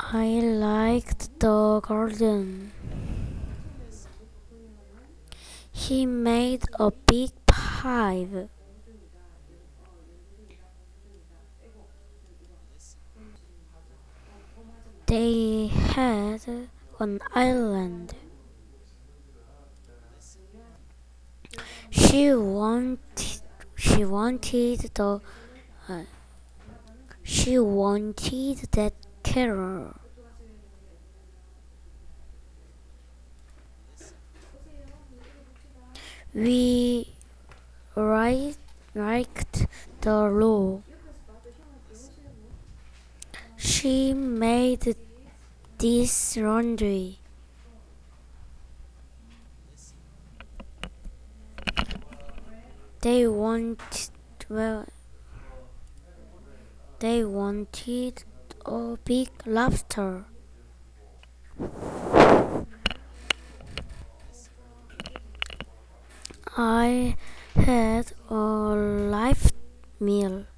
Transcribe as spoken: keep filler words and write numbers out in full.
I liked the garden. He made a big pie. They had an island. She wanted she wanted the uh, she wanted that carrot. We right, liked the law. She made this laundry. They wanted well they wanted a big lobster. I had a life meal.